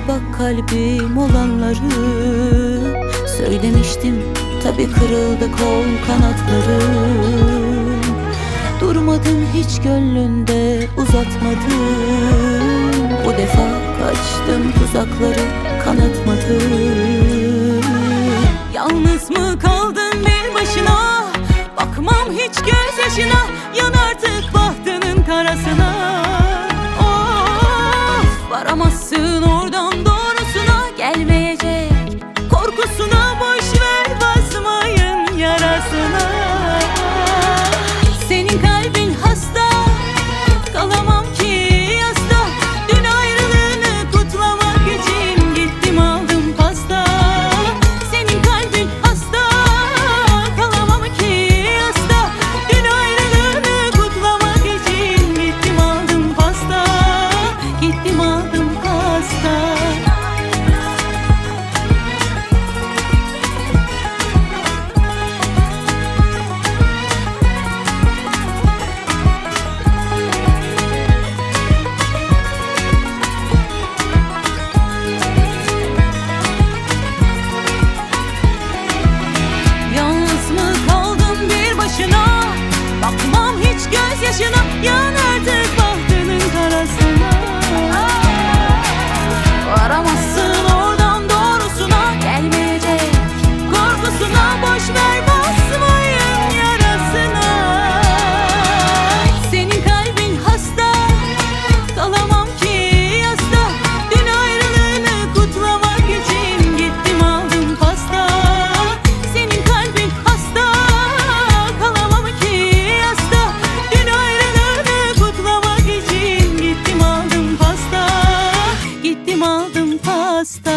bak kalbim olanları. Söylemiştim tabi, kırıldı kol kanatlarım. Durmadım hiç gönlünde, uzatmadım. Bu defa kaçtım tuzakları, kanatmadım. Yalnız mı kaldın bir başına? Bakmam hiç gözyaşına, yan artık bahtının karasına. Of, varamazsın oradan doğrusuna, gelmeyecek korkusuna. Boş ver, basmayın yarasına. Senin kalbin hasta, kalamam ki yasta. Dün ayrılığını kutlamak için gittim aldım pasta. Senin kalbin hasta, kalamam ki yasta. Dün ayrılığını kutlamak için gittim aldım pasta. Gittim aldım pasta. Bakmam hiç gözyaşına, yan artık bahtının karasına. Varamazsın oradan doğrusuna, gelmeyecek korkusuna. Boş ver, basmayın yarasına. Senin kalbin hasta, kalamam ki yasta. Dün ayrılığını kutlamak için gittim aldım pasta. Senin kalbin hasta, kalamam ki yasta. Dün ayrılığını kutlamak için gittim aldım pasta. Gittim aldım pasta.